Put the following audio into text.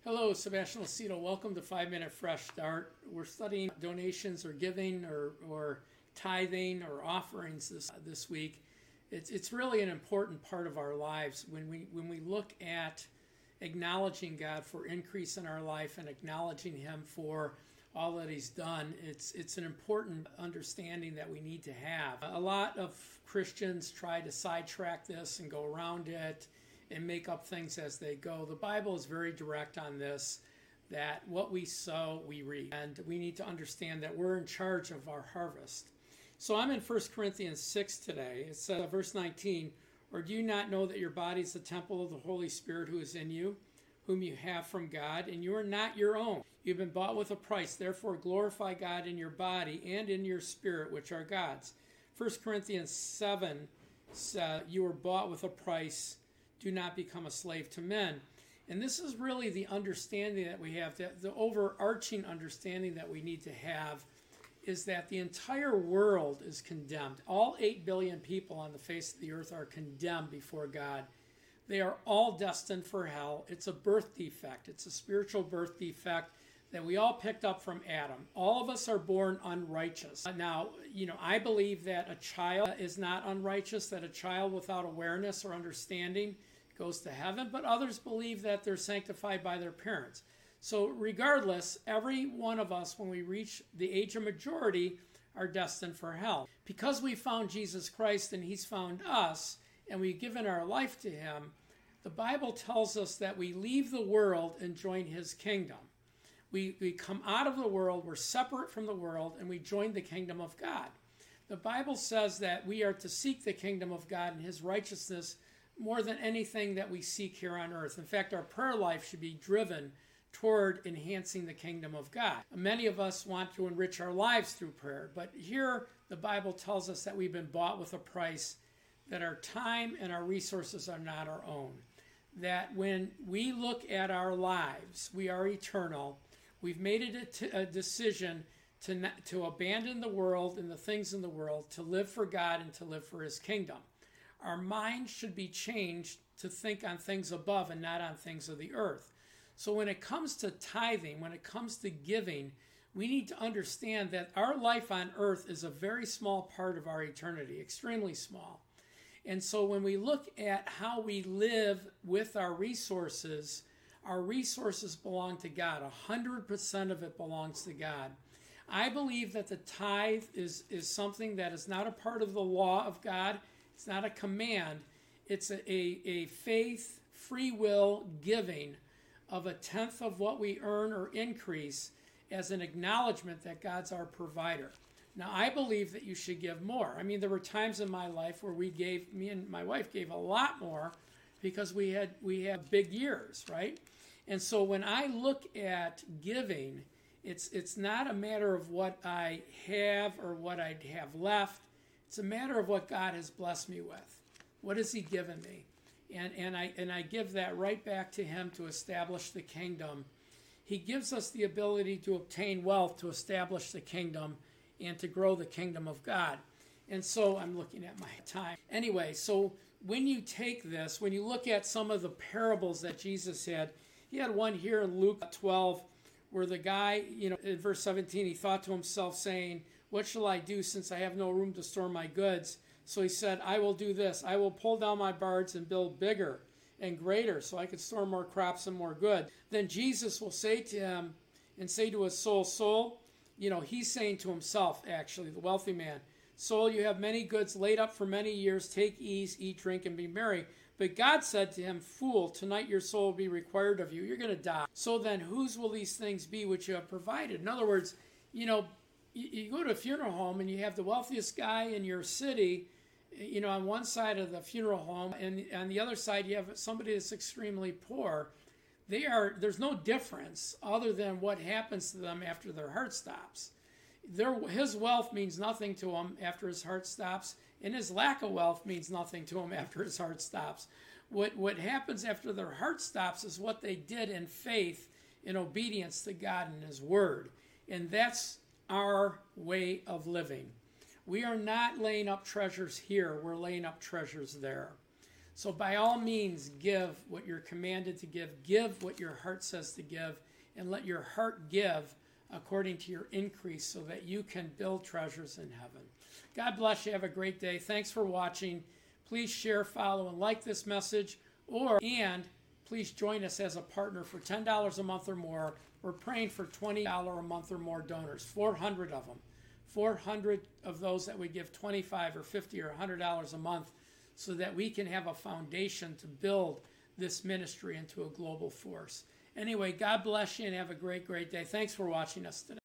Hello, Sebastian Lucido. Welcome to 5 Minute Fresh Start. We're studying donations or giving or tithing or offerings this week. It's really an important part of our lives when we look at acknowledging God for increase in our life and acknowledging Him for all that He's done. It's an important understanding that we need to have. A lot of Christians try to sidetrack this and go around it and make up things as they go. The Bible is very direct on this, that what we sow, we reap. And we need to understand that we're in charge of our harvest. So I'm in 1 Corinthians 6 today. It's verse 19. Or do you not know that your body is the temple of the Holy Spirit who is in you, whom you have from God, and you are not your own? You've been bought with a price. Therefore glorify God in your body and in your spirit, which are God's. 1 Corinthians 7 says, you were bought with a price. Do not become a slave to men. And this is really the understanding that we have, the overarching understanding that we need to have is that the entire world is condemned. All 8 billion people on the face of the earth are condemned before God. They are all destined for hell. It's a birth defect. It's a spiritual birth defect that we all picked up from Adam. All of us are born unrighteous. Now, I believe that a child is not unrighteous, that a child without awareness or understanding goes to heaven, but others believe that they're sanctified by their parents. So regardless, every one of us, when we reach the age of majority, are destined for hell. Because we found Jesus Christ and He's found us, and we've given our life to Him, the Bible tells us that we leave the world and join His kingdom. We come out of the world, we're separate from the world, and we join the kingdom of God. The Bible says that we are to seek the kingdom of God and His righteousness more than anything that we seek here on earth. In fact, our prayer life should be driven toward enhancing the kingdom of God. Many of us want to enrich our lives through prayer, but here the Bible tells us that we've been bought with a price, that our time and our resources are not our own. That when we look at our lives, we are eternal. We've made it a decision to abandon the world and the things in the world, to live for God and to live for His kingdom. Our mind should be changed to think on things above and not on things of the earth. So when it comes to tithing, when it comes to giving, we need to understand that our life on earth is a very small part of our eternity, extremely small. And so when we look at how we live with our resources belong to God. 100% of it belongs to God. I believe that the tithe is something that is not a part of the law of God. It's not a command. It's a faith, free will giving of 1/10 of what we earn or increase as an acknowledgement that God's our provider. Now, I believe that you should give more. I mean, there were times in my life where me and my wife gave a lot more because we have big years, right? And so when I look at giving, it's not a matter of what I have or what I have left. It's a matter of what God has blessed me with. What has He given me? And I give that right back to Him to establish the kingdom. He gives us the ability to obtain wealth to establish the kingdom and to grow the kingdom of God. And so I'm looking at my time. Anyway, so when you take this, when you look at some of the parables that Jesus had, He had one here in Luke 12 where the guy, in verse 17, he thought to himself saying, what shall I do since I have no room to store my goods? So he said, I will do this. I will pull down my barns and build bigger and greater so I can store more crops and more good. Then Jesus will say to him and say to his soul, he's saying to himself, actually, the wealthy man, soul, you have many goods laid up for many years. Take ease, eat, drink, and be merry. But God said to him, fool, tonight your soul will be required of you. You're going to die. So then whose will these things be which you have provided? In other words, you go to a funeral home and you have the wealthiest guy in your city, on one side of the funeral home, and on the other side you have somebody that's extremely poor. There's no difference other than what happens to them after their heart stops. His wealth means nothing to him after his heart stops, and his lack of wealth means nothing to him after his heart stops. What happens after their heart stops is what they did in faith, in obedience to God and His Word. And that's our way of living. We are not laying up treasures here. We're laying up treasures there. So by all means, give what you're commanded to give what your heart says to give, and let your heart give according to your increase so that you can build treasures in heaven. God bless you. Have a great day. Thanks for watching. Please share, follow, and like this message, and please join us as a partner for $10 a month or more. We're praying for $20 a month or more donors, 400 of them. 400 of those that would give $25 or $50 or $100 a month, so that we can have a foundation to build this ministry into a global force. Anyway, God bless you and have a great, great day. Thanks for watching us today.